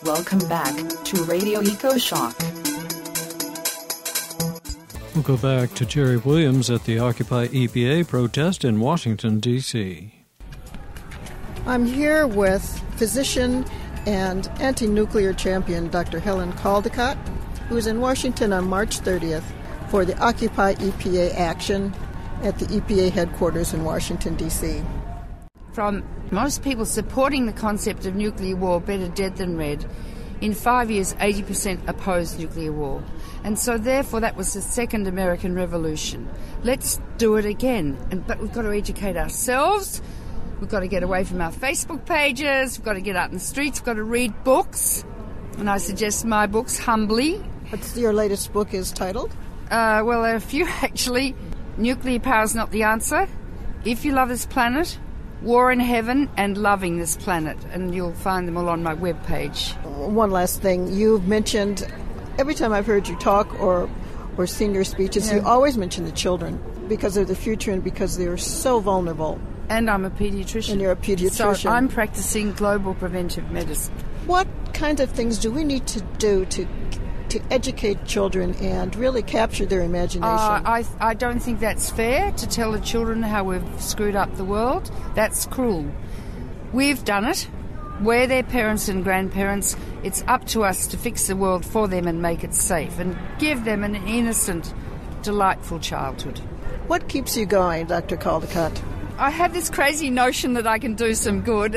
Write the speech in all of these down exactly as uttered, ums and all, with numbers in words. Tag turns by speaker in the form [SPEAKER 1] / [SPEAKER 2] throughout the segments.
[SPEAKER 1] Welcome back to Radio EcoShock.
[SPEAKER 2] We'll go back to Jerry Williams at the Occupy E P A protest in Washington, D C
[SPEAKER 3] I'm here with physician and anti-nuclear champion Doctor Helen Caldicott, who is in Washington on March thirtieth for the Occupy E P A action at the E P A headquarters in Washington, D C
[SPEAKER 4] From most people supporting the concept of nuclear war, better dead than red, in five years, eighty percent opposed nuclear war. And so, therefore, that was the second American Revolution. Let's do it again. And, but we've got to educate ourselves. We've got to get away from our Facebook pages. We've got to get out in the streets. We've got to read books. And I suggest my books, humbly.
[SPEAKER 3] What's your latest book is titled?
[SPEAKER 4] Uh, well, there are a few, actually. Nuclear Power is Not the Answer. If You Love This Planet, War in Heaven, and Loving This Planet. And you'll find them all on my webpage.
[SPEAKER 3] One last thing. You've mentioned, every time I've heard you talk or, or seen your speeches, yeah. you always mention the children because they're the future and because they're so vulnerable.
[SPEAKER 4] And I'm a pediatrician.
[SPEAKER 3] And you're a pediatrician.
[SPEAKER 4] So I'm practicing global preventive medicine.
[SPEAKER 3] What kind of things do we need to do to to educate children and really capture their imagination?
[SPEAKER 4] Uh, I, I don't think that's fair to tell the children how we've screwed up the world. That's cruel. We've done it. We're their parents and grandparents. It's up to us to fix the world for them and make it safe and give them an innocent, delightful childhood.
[SPEAKER 3] What keeps you going, Doctor Caldicott?
[SPEAKER 4] I have this crazy notion that I can do some good.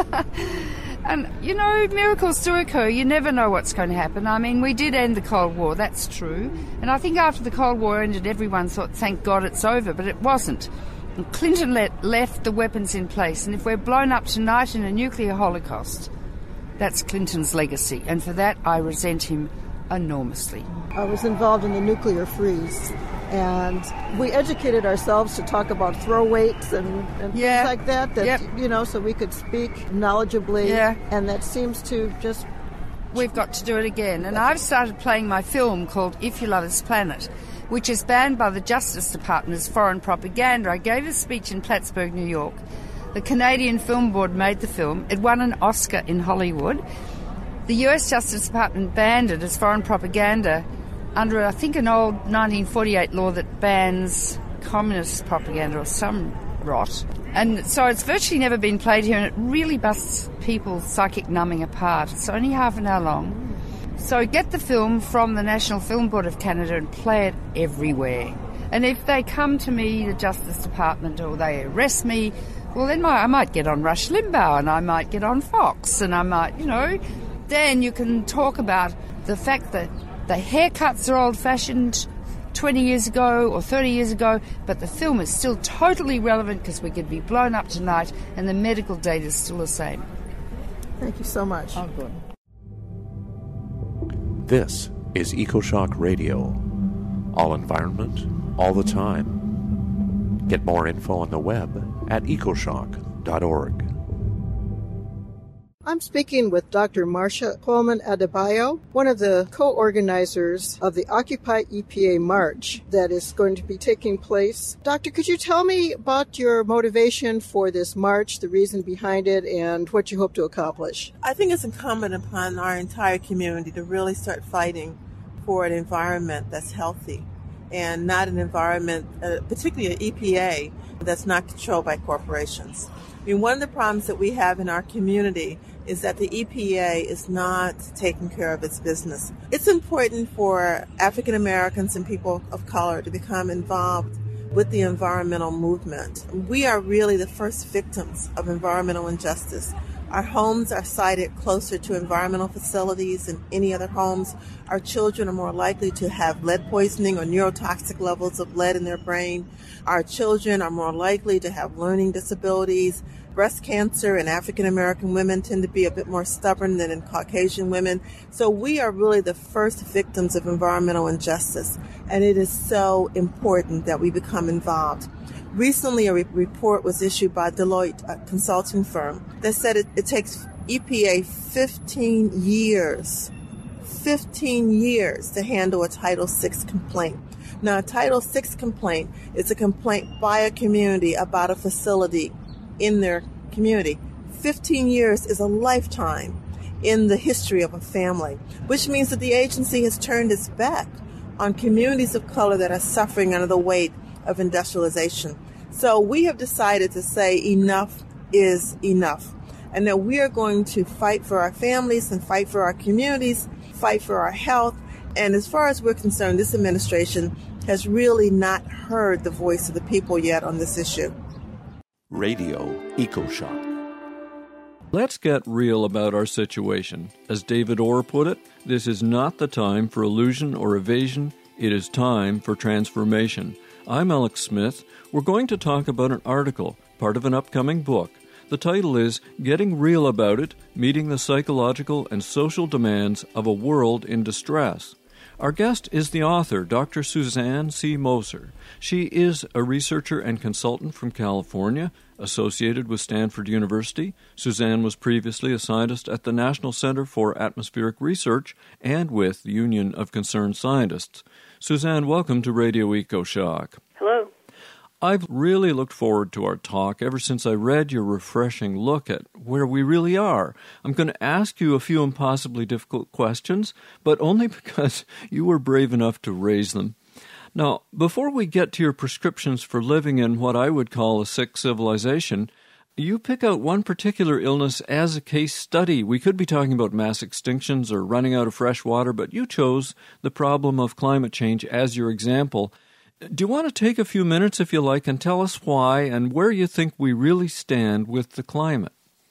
[SPEAKER 4] And, you know, miracles do occur. You never know what's going to happen. I mean, we did end the Cold War, that's true. And I think after the Cold War ended, everyone thought, thank God it's over, but it wasn't. And Clinton let, left the weapons in place. And if we're blown up tonight in a nuclear holocaust, that's Clinton's legacy. And for that, I resent him enormously.
[SPEAKER 3] I was involved in the nuclear freeze, and we educated ourselves to talk about throw weights and, and
[SPEAKER 4] yeah.
[SPEAKER 3] things like that, that
[SPEAKER 4] yep.
[SPEAKER 3] you know, so we could speak knowledgeably,
[SPEAKER 4] yeah.
[SPEAKER 3] and that seems to just...
[SPEAKER 4] We've got to do it again. And I've started playing my film called If You Love This Planet, which is banned by the Justice Department as foreign propaganda. I gave a speech in Plattsburgh, New York. The Canadian Film Board made the film. It won an Oscar in Hollywood. The U S Justice Department banned it as foreign propaganda under, I think, an old nineteen forty-eight law that bans communist propaganda or some rot. And so it's virtually never been played here, and it really busts people's psychic numbing apart. It's only half an hour long. So get the film from the National Film Board of Canada and play it everywhere. And if they come to me, the Justice Department, or they arrest me, well, then I might get on Rush Limbaugh, and I might get on Fox, and I might, you know... Then you can talk about the fact that the haircuts are old-fashioned twenty years ago or thirty years ago, but the film is still totally relevant because we could be blown up tonight and the medical data is still the same.
[SPEAKER 3] Thank you so much.
[SPEAKER 4] Oh, good.
[SPEAKER 5] This is EcoShock Radio. All environment, all the time. Get more info on the web at ecoshock dot org.
[SPEAKER 3] I'm speaking with Doctor Marcia Coleman Adebayo, one of the co-organizers of the Occupy E P A March that is going to be taking place. Doctor, could you tell me about your motivation for this march, the reason behind it, and what you hope to accomplish?
[SPEAKER 6] I think it's incumbent upon our entire community to really start fighting for an environment that's healthy and not an environment, uh, particularly an E P A, that's not controlled by corporations. I mean, one of the problems that we have in our community is that the E P A is not taking care of its business. It's important for African Americans and people of color to become involved with the environmental movement. We are really the first victims of environmental injustice. Our homes are sited closer to environmental facilities than any other homes. Our children are more likely to have lead poisoning or neurotoxic levels of lead in their brain. Our children are more likely to have learning disabilities. Breast cancer in African American women tend to be a bit more stubborn than in Caucasian women. So we are really the first victims of environmental injustice, and it is so important that we become involved. Recently, a re- report was issued by Deloitte, a consulting firm, that said it, it takes E P A fifteen years, fifteen years to handle a Title six complaint. Now, a Title six complaint is a complaint by a community about a facility in their community. fifteen years is a lifetime. in the history of a family, which means that the agency has turned its back on communities of color that are suffering under the weight of industrialization. So we have decided to say enough is enough, and that we are going to fight for our families and fight for our communities, fight for our health. And as far as we're concerned, this administration has really not heard the voice of the people yet on this issue.
[SPEAKER 5] Radio EcoShock.
[SPEAKER 2] Let's get real about our situation. As David Orr put it, this is not the time for illusion or evasion. It is time for transformation. I'm Alex Smith. We're going to talk about an article, part of an upcoming book. The title is Getting Real About It, Meeting the Psychological and Social Demands of a World in Distress. Our guest is the author, Doctor Suzanne C. Moser. She is a researcher and consultant from California, associated with Stanford University. Suzanne was previously a scientist at the National Center for Atmospheric Research and with the Union of Concerned Scientists. Suzanne, welcome to Radio EcoShock.
[SPEAKER 7] Hello.
[SPEAKER 2] I've really looked forward to our talk ever since I read your refreshing look at where we really are. I'm going to ask you a few impossibly difficult questions, but only because you were brave enough to raise them. Now, before we get to your prescriptions for living in what I would call a sick civilization, you pick out one particular illness as a case study. We could be talking about mass extinctions or running out of fresh water, but you chose the problem of climate change as your example. Do you want to take a few minutes, if you like, and tell us why and where you think we really stand with the climate?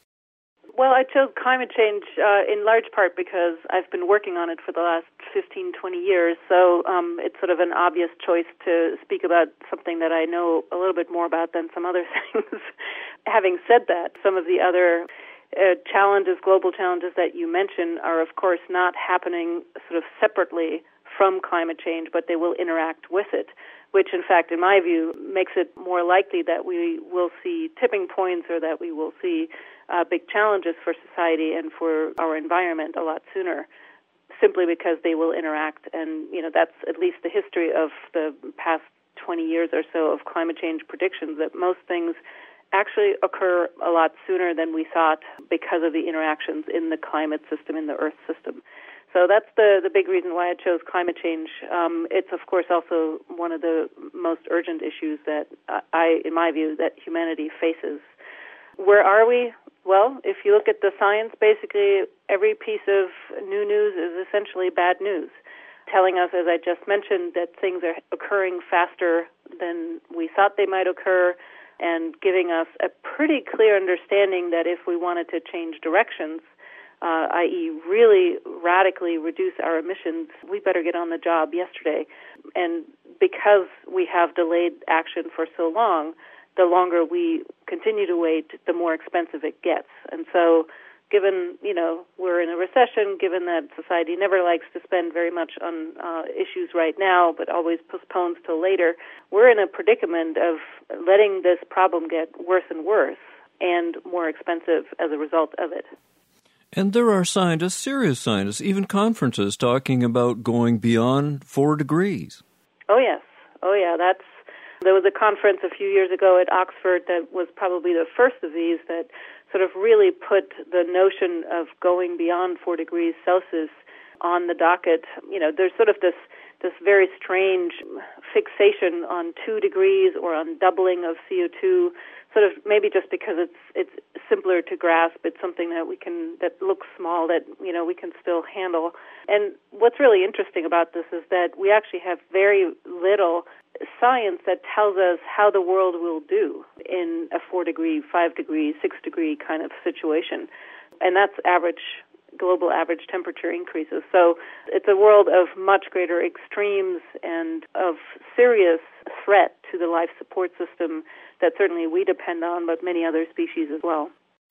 [SPEAKER 7] Well, I chose climate change uh, in large part because I've been working on it for the last fifteen, twenty years, so um, it's sort of an obvious choice to speak about something that I know a little bit more about than some other things. Having said that, some of the other uh, challenges, global challenges that you mentioned are, of course, not happening sort of separately from climate change, but they will interact with it, which, in fact, in my view, makes it more likely that we will see tipping points or that we will see uh, big challenges for society and for our environment a lot sooner, simply because they will interact. And, you know, that's at least the history of the past twenty years or so of climate change predictions, that most things actually occur a lot sooner than we thought because of the interactions in the climate system, in the Earth system. So that's the, the big reason why I chose climate change. Um, it's, of course, also one of the most urgent issues that I, in my view, that humanity faces. Where are we? Well, if you look at the science, basically every piece of new news is essentially bad news, telling us, as I just mentioned, that things are occurring faster than we thought they might occur, and giving us a pretty clear understanding that if we wanted to change directions, Uh, that is really radically reduce our emissions, we better get on the job yesterday. And because we have delayed action for so long, the longer we continue to wait, the more expensive it gets. And so given, you know, we're in a recession, given that society never likes to spend very much on uh, issues right now, but always postpones till later, we're in a predicament of letting this problem get worse and worse and more expensive as a result of it.
[SPEAKER 2] And there are scientists, serious scientists, even conferences talking about going beyond four degrees.
[SPEAKER 7] Oh, yes. Oh, yeah. That's There was a conference a few years ago at Oxford that was probably the first of these that sort of really put the notion of going beyond four degrees Celsius on the docket. You know, there's sort of this this very strange fixation on two degrees or on doubling of C O two, sort of maybe just because it's it's simpler to grasp. It's something that we can, that looks small, that, you know, we can still handle. And what's really interesting about this is that we actually have very little science that tells us how the world will do in a four degree, five degree, six degree kind of situation. And that's average, global average temperature increases. So it's a world of much greater extremes and of serious threat to the life support system that certainly we depend on, but many other species as well.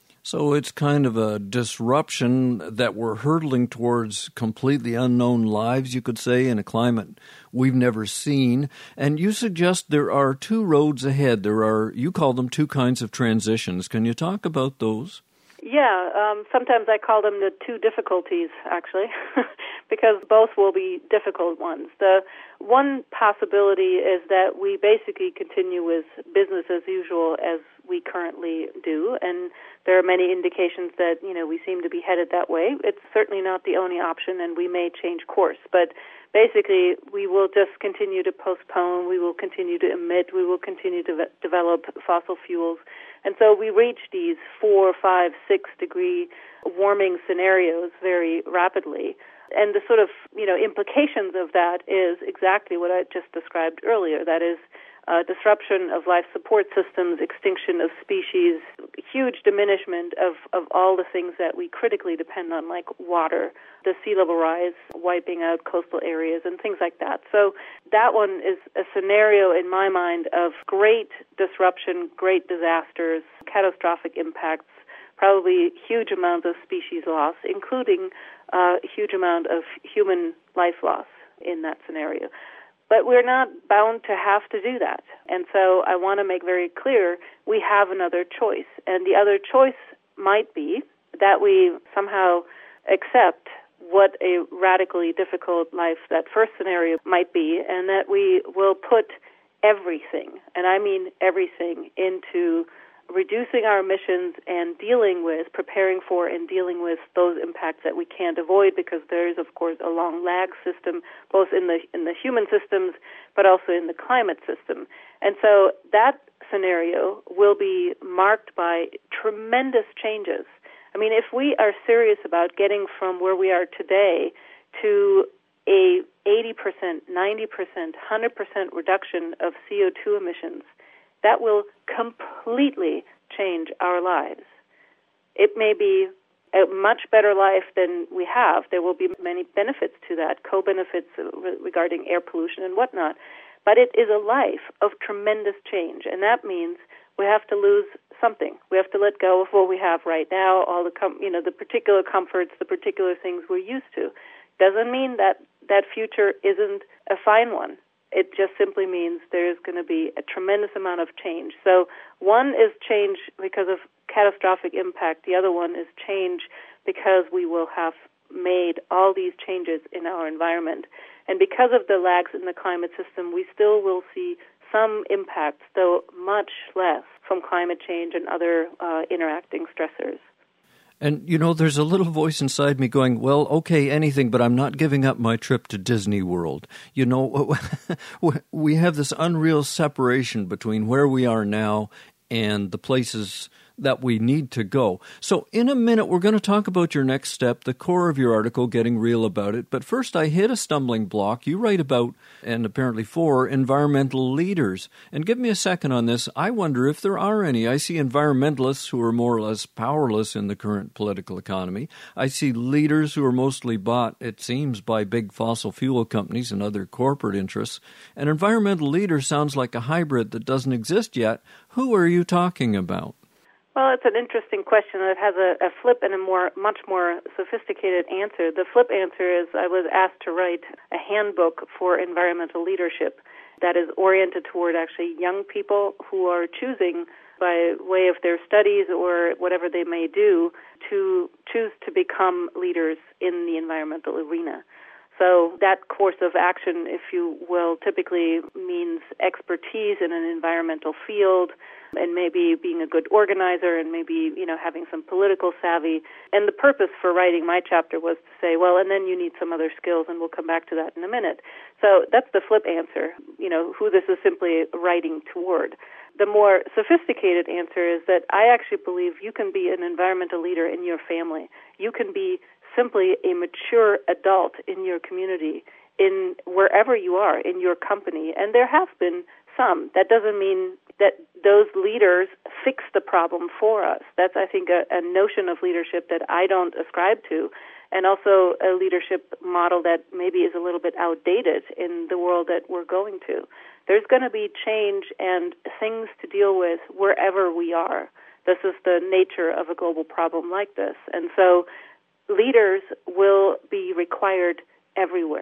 [SPEAKER 2] So it's kind of a disruption that we're hurtling towards completely unknown lives, you could say, in a climate we've never seen. And you suggest there are two roads ahead. There are, you call them two kinds of transitions. Can you talk about those?
[SPEAKER 7] Yeah, um, sometimes I call them the two difficulties, actually, because both will be difficult ones. The one possibility is that we basically continue with business as usual as we currently do, and there are many indications that, you know, we seem to be headed that way. It's certainly not the only option, and we may change course, but basically we will just continue to postpone, we will continue to emit, we will continue to ve- develop fossil fuels. And so we reach these four, five, six degree warming scenarios very rapidly. And the sort of, you know, implications of that is exactly what I just described earlier. That is, uh, disruption of life support systems, extinction of species, huge diminishment of, of all the things that we critically depend on, like water, the sea level rise, wiping out coastal areas, and things like that. So that one is a scenario in my mind of great disruption, great disasters, catastrophic impacts, probably huge amounts of species loss, including a huge amount of human life loss in that scenario. But we're not bound to have to do that. And so I want to make very clear we have another choice. And the other choice might be that we somehow accept what a radically difficult life that first scenario might be, and that we will put everything, and I mean everything, into reducing our emissions and dealing with, preparing for and dealing with those impacts that we can't avoid, because there is, of course, a long lag system, both in the in the human systems, but also in the climate system. And so that scenario will be marked by tremendous changes. I mean, if we are serious about getting from where we are today to a eighty percent, ninety percent, one hundred percent reduction of C O two emissions, that will completely change our lives. It may be a much better life than we have. There will be many benefits to that, co-benefits regarding air pollution and whatnot. But it is a life of tremendous change, and that means we have to lose something. We have to let go of what we have right now, all the com- you know, the particular comforts, the particular things we're used to. Doesn't mean that that future isn't a fine one. It just simply means there's going to be a tremendous amount of change. So one is change because of catastrophic impact. The other one is change because we will have made all these changes in our environment. And because of the lags in the climate system, we still will see some impacts, though much less, from climate change and other uh, interacting stressors.
[SPEAKER 2] And, you know, there's a little voice inside me going, well, okay, anything, but I'm not giving up my trip to Disney World. You know, we have this unreal separation between where we are now and the places that we need to go. So in a minute, we're going to talk about your next step, the core of your article, Getting Real About It. But first, I hit a stumbling block. You write about, and apparently for, environmental leaders. And give me a second on this. I wonder if there are any. I see environmentalists who are more or less powerless in the current political economy. I see leaders who are mostly bought, it seems, by big fossil fuel companies and other corporate interests. An environmental leader sounds like a hybrid that doesn't exist yet. Who are you talking about?
[SPEAKER 7] Well, it's an interesting question. It has a, a flip and a more, much more sophisticated answer. The flip answer is I was asked to write a handbook for environmental leadership that is oriented toward actually young people who are choosing, by way of their studies or whatever they may do, to choose to become leaders in the environmental arena. So that course of action, if you will, typically means expertise in an environmental field, and maybe being a good organizer, and maybe, you know, having some political savvy. And the purpose for writing my chapter was to say, well, and then you need some other skills, and we'll come back to that in a minute. So that's the flip answer, you know, who this is simply writing toward. The more sophisticated answer is that I actually believe you can be an environmental leader in your family. You can be simply a mature adult in your community, in wherever you are, in your company. And there have been some. That doesn't mean that those leaders fix the problem for us. That's, I think, a, a notion of leadership that I don't ascribe to, and also a leadership model that maybe is a little bit outdated in the world that we're going to. There's going to be change and things to deal with wherever we are. This is the nature of a global problem like this. And so leaders will be required everywhere.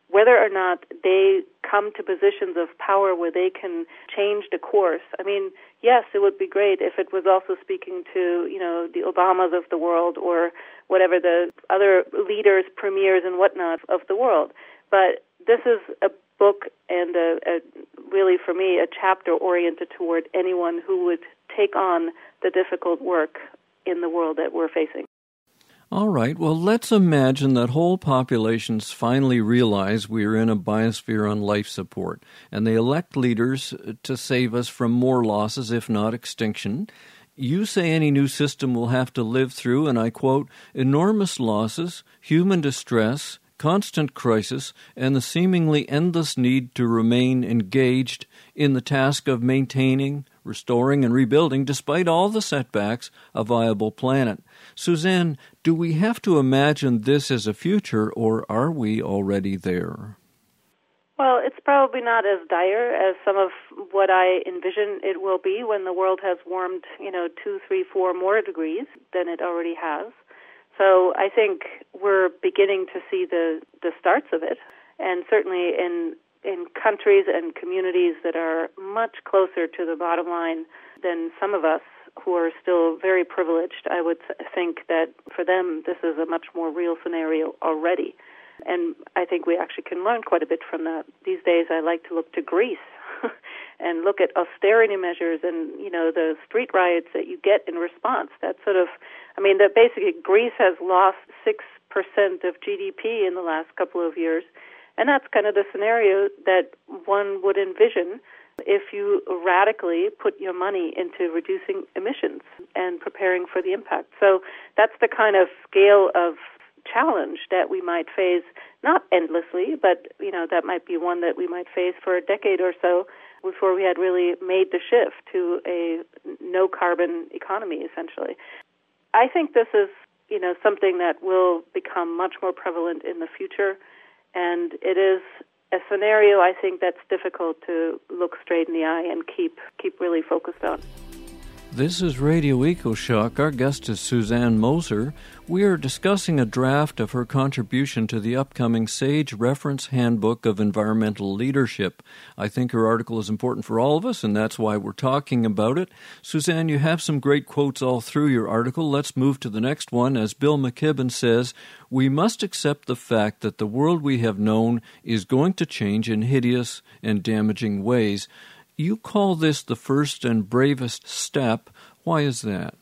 [SPEAKER 7] whether or not they come to positions of power where they can change the course. I mean, yes, it would be great if it was also speaking to, you know, the Obamas of the world or whatever the other leaders, premiers, and whatnot of the world. But this is a book and a, a really, for me, a chapter oriented toward anyone who would take on the difficult work in the world that we're facing.
[SPEAKER 2] All right, well, let's imagine that whole populations finally realize we're in a biosphere on life support, and they elect leaders to save us from more losses, if not extinction. You say any new system will have to live through, and I quote, enormous losses, human distress, constant crisis, and the seemingly endless need to remain engaged in the task of maintaining, restoring, and rebuilding, despite all the setbacks, a viable planet. Suzanne, do we have to imagine this as a future, or are we already there?
[SPEAKER 7] Well, it's probably not as dire as some of what I envision it will be when the world has warmed, you know, two, three, four more degrees than it already has. So I think we're beginning to see the, the starts of it, and certainly in in countries and communities that are much closer to the bottom line than some of us who are still very privileged. I would think that for them this is a much more real scenario already. And I think we actually can learn quite a bit from that. These days I like to look to Greece and look at austerity measures and, you know, the street riots that you get in response. That sort of, I mean, that basically Greece has lost six percent of G D P in the last couple of years. And that's kind of the scenario that one would envision if you radically put your money into reducing emissions and preparing for the impact. So that's the kind of scale of challenge that we might face, not endlessly, but, you know, that might be one that we might face for a decade or so before we had really made the shift to a no-carbon economy, essentially. I think this is, you know, something that will become much more prevalent in the future. And it is a scenario, I think, that's difficult to look straight in the eye and keep keep really focused on.
[SPEAKER 2] This is Radio EcoShock. Our guest is Suzanne Moser. We are discussing a draft of her contribution to the upcoming SAGE Reference Handbook of Environmental Leadership. I think her article is important for all of us, and that's why we're talking about it. Suzanne, you have some great quotes all through your article. Let's move to the next one. As Bill McKibben says, we must accept the fact that the world we have known is going to change in hideous and damaging ways. You call this the first and bravest step. Why is that?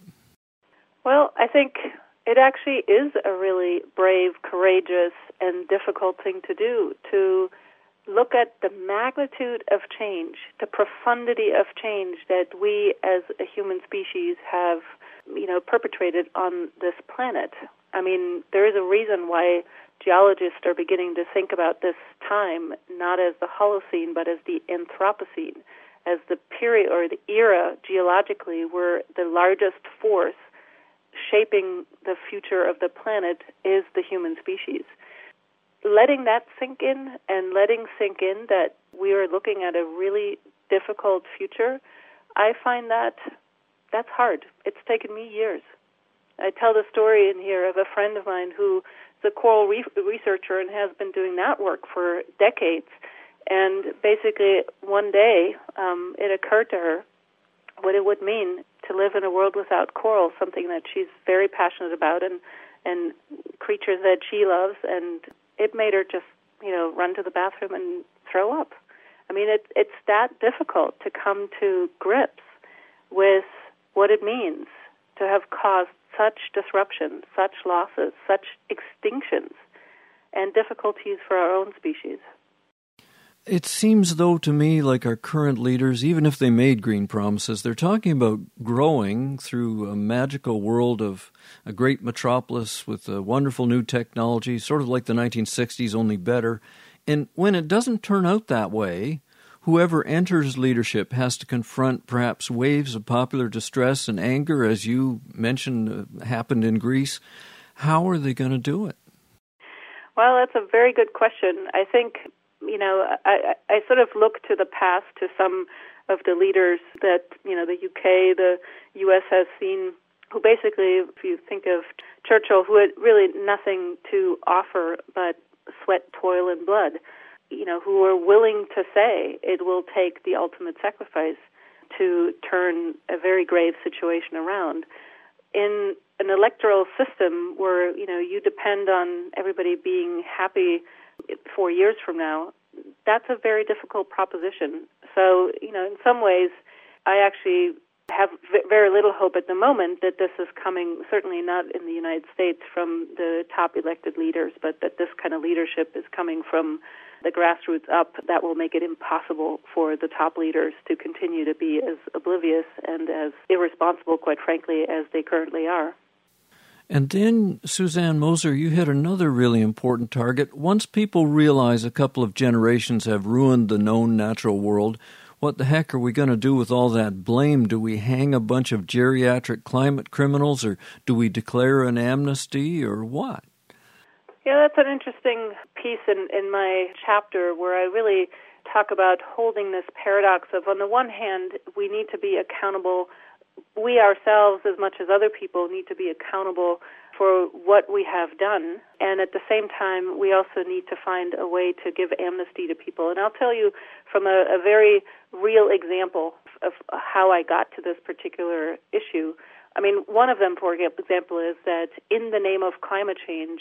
[SPEAKER 7] Well, I think it actually is a really brave, courageous, and difficult thing to do, to look at the magnitude of change, the profundity of change that we as a human species have, you know, perpetrated on this planet. I mean, there is a reason why geologists are beginning to think about this time not as the Holocene, but as the Anthropocene, as the period or the era geologically where the largest force shaping the future of the planet is the human species. Letting that sink in and letting sink in that we are looking at a really difficult future, I find that that's hard. It's taken me years. I tell the story in here of a friend of mine who is a coral reef researcher and has been doing that work for decades. And basically, one day, um, it occurred to her what it would mean to live in a world without coral, something that she's very passionate about, and, and creatures that she loves. And it made her just, you know, run to the bathroom and throw up. I mean, it, it's that difficult to come to grips with what it means to have caused such disruption, such losses, such extinctions, and difficulties for our own species.
[SPEAKER 2] It seems, though, to me, like our current leaders, even if they made green promises, they're talking about growing through a magical world of a great metropolis with a wonderful new technology, sort of like the nineteen sixties, only better. And when it doesn't turn out that way, whoever enters leadership has to confront perhaps waves of popular distress and anger, as you mentioned uh, happened in Greece. How are they going to do it?
[SPEAKER 7] Well, that's a very good question. I think, you know, I, I sort of look to the past, to some of the leaders that, you know, the U K, the U S has seen, who basically, if you think of Churchill, who had really nothing to offer but sweat, toil, and blood. you know, who are willing to say it will take the ultimate sacrifice to turn a very grave situation around. In an electoral system where, you know, you depend on everybody being happy four years from now, that's a very difficult proposition. So, you know, in some ways, I actually have very little hope at the moment that this is coming, certainly not in the United States from the top elected leaders, but that this kind of leadership is coming from the grassroots up. That will make it impossible for the top leaders to continue to be as oblivious and as irresponsible, quite frankly, as they currently are.
[SPEAKER 2] And then, Suzanne Moser, you hit another really important target. Once people realize a couple of generations have ruined the known natural world, what the heck are we going to do with all that blame? Do we hang a bunch of geriatric climate criminals, or do we declare an amnesty, or what?
[SPEAKER 7] Yeah, that's an interesting piece in, in my chapter where I really talk about holding this paradox of, on the one hand, we need to be accountable. We ourselves, as much as other people, need to be accountable for what we have done. And at the same time, we also need to find a way to give amnesty to people. And I'll tell you from a, a very real example of how I got to this particular issue. I mean, one of them, for example, is that in the name of climate change,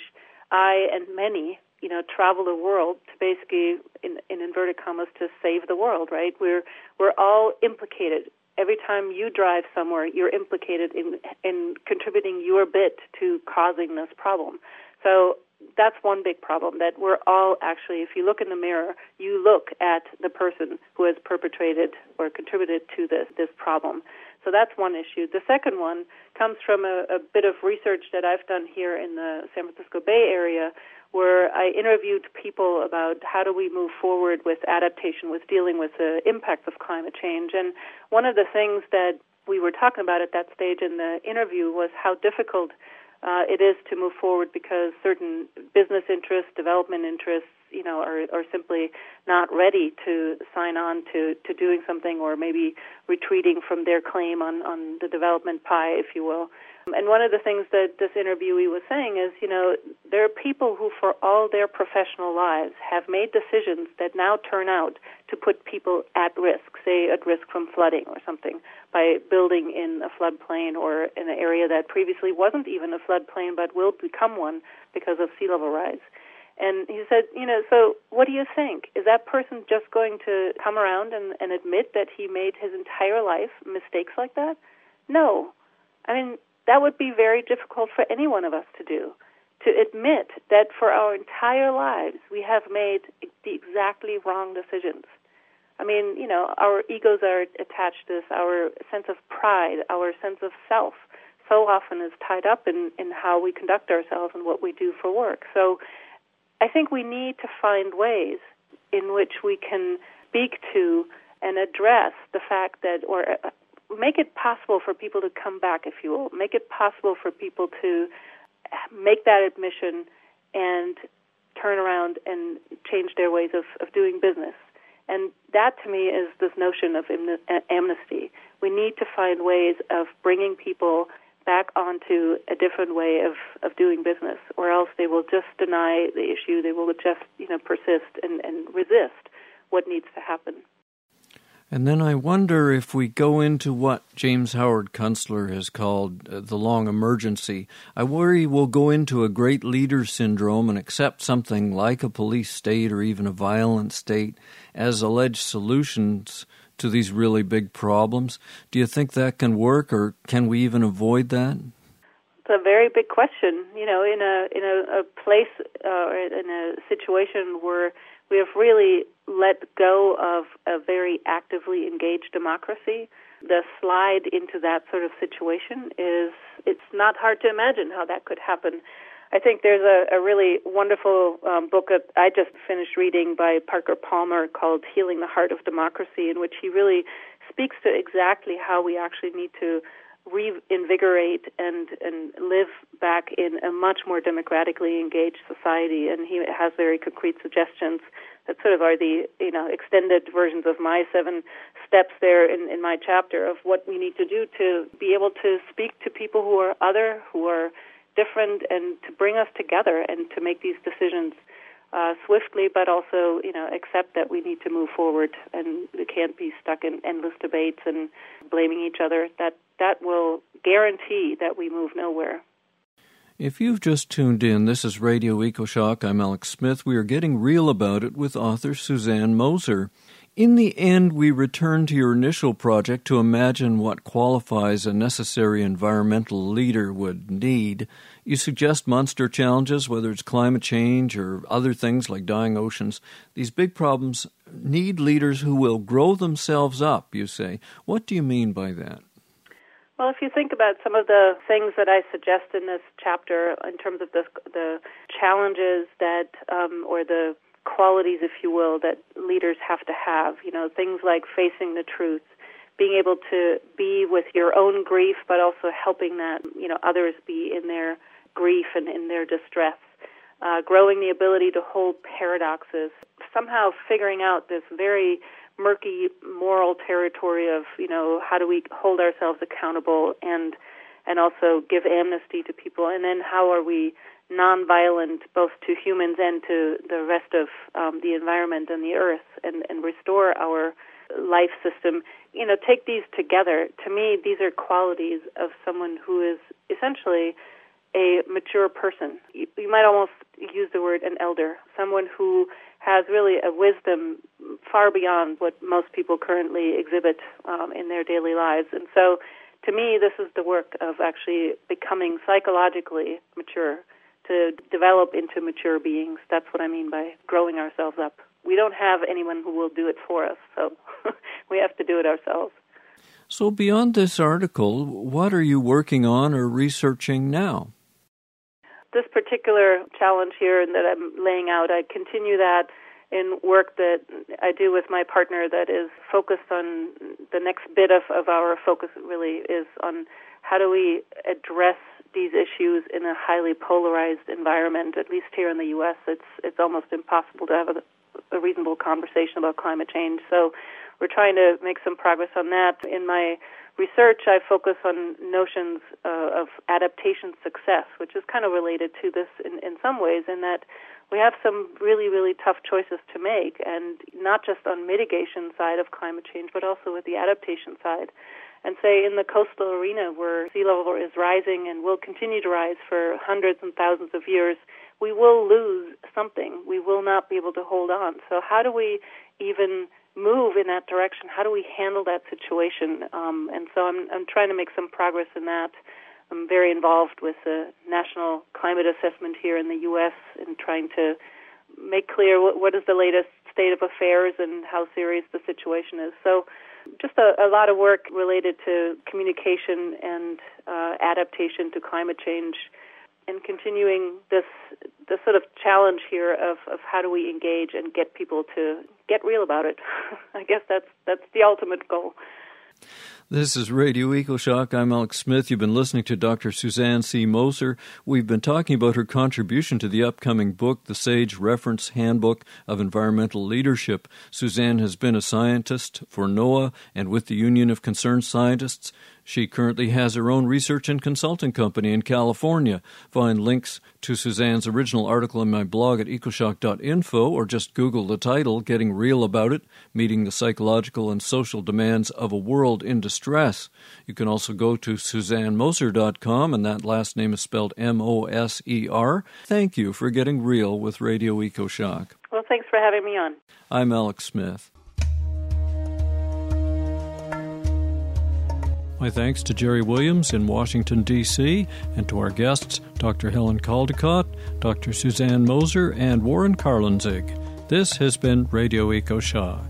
[SPEAKER 7] I and many, you know, travel the world to basically, in, in inverted commas, to save the world, right? We're we're all implicated. Every time you drive somewhere, you're implicated in in contributing your bit to causing this problem. So that's one big problem, that we're all actually, if you look in the mirror, you look at the person who has perpetrated or contributed to this, this problem. So that's one issue. The second one comes from a, a bit of research that I've done here in the San Francisco Bay Area, where I interviewed people about how do we move forward with adaptation, with dealing with the impacts of climate change. And one of the things that we were talking about at that stage in the interview was how difficult uh, it is to move forward because certain business interests, development interests, you know, are, are simply not ready to sign on to, to doing something, or maybe retreating from their claim on, on the development pie, if you will. And one of the things that this interviewee was saying is, you know, there are people who for all their professional lives have made decisions that now turn out to put people at risk, say at risk from flooding or something, by building in a floodplain or in an area that previously wasn't even a floodplain but will become one because of sea level rise. And he said, you know, so what do you think? Is that person just going to come around and, and admit that he made his entire life mistakes like that? No. I mean, that would be very difficult for any one of us to do, to admit that for our entire lives we have made the exactly wrong decisions. I mean, you know, our egos are attached to this, our sense of pride, our sense of self so often is tied up in, in how we conduct ourselves and what we do for work. So I think we need to find ways in which we can speak to and address the fact that, or make it possible for people to come back, if you will, make it possible for people to make that admission and turn around and change their ways of, of doing business. And that, to me, is this notion of amnesty. We need to find ways of bringing people back onto a different way of, of doing business, or else they will just deny the issue. They will just, you know, persist and, and resist what needs to happen.
[SPEAKER 2] And then I wonder if we go into what James Howard Kunstler has called uh, the long emergency. I worry we'll go into a great leader syndrome and accept something like a police state or even a violent state as alleged solutions to these really big problems. Do you think that can work, or can we even avoid that?
[SPEAKER 7] It's a very big question. You know, in a in a, a place uh, or in a situation where we have really let go of a very actively engaged democracy, the slide into that sort of situation is, it's not hard to imagine how that could happen. I think there's a, a really wonderful um, book that I just finished reading by Parker Palmer called Healing the Heart of Democracy, in which he really speaks to exactly how we actually need to reinvigorate and, and live back in a much more democratically engaged society. And he has very concrete suggestions that sort of are the, you know, extended versions of my seven steps there in, in my chapter of what we need to do to be able to speak to people who are other, who are different, and to bring us together and to make these decisions uh, swiftly, but also, you know, accept that we need to move forward and we can't be stuck in endless debates and blaming each other. That that will guarantee that we move nowhere.
[SPEAKER 2] If you've just tuned in, this is Radio EcoShock. I'm Alex Smith. We are getting real about it with author Suzanne Moser. In the end, we return to your initial project to imagine what qualifies a necessary environmental leader would need. You suggest monster challenges, whether it's climate change or other things like dying oceans. These big problems need leaders who will grow themselves up, you say. What do you mean by that?
[SPEAKER 7] Well, if you think about some of the things that I suggest in this chapter in terms of the, the challenges that, um, or the qualities, if you will, that leaders have to have, you know, things like facing the truth, being able to be with your own grief, but also helping that, you know, others be in their grief and in their distress, uh, growing the ability to hold paradoxes, somehow figuring out this very murky moral territory of, you know, how do we hold ourselves accountable and and also give amnesty to people, and then how are we nonviolent both to humans and to the rest of um, the environment and the earth, and, and restore our life system. You know, take these together. To me, these are qualities of someone who is essentially a mature person. You, you might almost use the word an elder, someone who has really a wisdom far beyond what most people currently exhibit um, in their daily lives. And so, to me, this is the work of actually becoming psychologically mature, to develop into mature beings. That's what I mean by growing ourselves up. We don't have anyone who will do it for us, so we have to do it ourselves.
[SPEAKER 2] So beyond this article, what are you working on or researching now?
[SPEAKER 7] This particular challenge here that I'm laying out, I continue that in work that I do with my partner that is focused on, the next bit of, of our focus really is on how do we address these issues in a highly polarized environment. At least here in the U S, it's it's almost impossible to have a, a reasonable conversation about climate change. So we're trying to make some progress on that. In my research, I focus on notions uh, of adaptation success, which is kind of related to this in, in some ways, in that we have some really, really tough choices to make, and not just on mitigation side of climate change, but also with the adaptation side. And say in the coastal arena where sea level is rising and will continue to rise for hundreds and thousands of years, we will lose something. We will not be able to hold on. So how do we even move in that direction? How do we handle that situation? Um, and so I'm, I'm trying to make some progress in that. I'm very involved with the National Climate Assessment here in the U S and trying to make clear what, what is the latest state of affairs and how serious the situation is. So just a, a lot of work related to communication and uh, adaptation to climate change, and continuing this this sort of challenge here of, of how do we engage and get people to get real about it. I guess that's that's the ultimate goal.
[SPEAKER 2] This is Radio EcoShock. I'm Alex Smith. You've been listening to Doctor Suzanne C. Moser. We've been talking about her contribution to the upcoming book, The Sage Reference Handbook of Environmental Leadership. Suzanne has been a scientist for NOAA and with the Union of Concerned Scientists. She currently has her own research and consulting company in California. Find links to Suzanne's original article in my blog at ecoshock dot info, or just Google the title, Getting Real About It, Meeting the Psychological and Social Demands of a World in Distress. You can also go to suzanne moser dot com, and that last name is spelled M O S E R. Thank you for getting real with Radio EcoShock.
[SPEAKER 7] Well, thanks for having me on.
[SPEAKER 2] I'm Alex Smith. My thanks to Jerry Williams in Washington, D C, and to our guests, Doctor Helen Caldicott, Doctor Suzanne Moser, and Warren Karlenzig. This has been Radio EcoShock.